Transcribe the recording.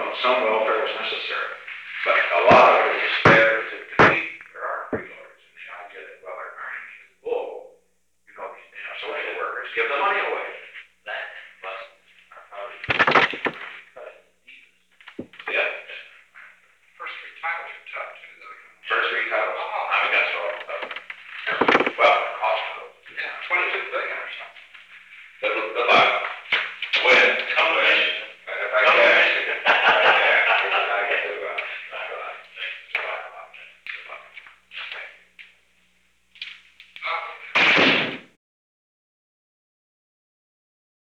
some welfare is necessary, but a lot of it is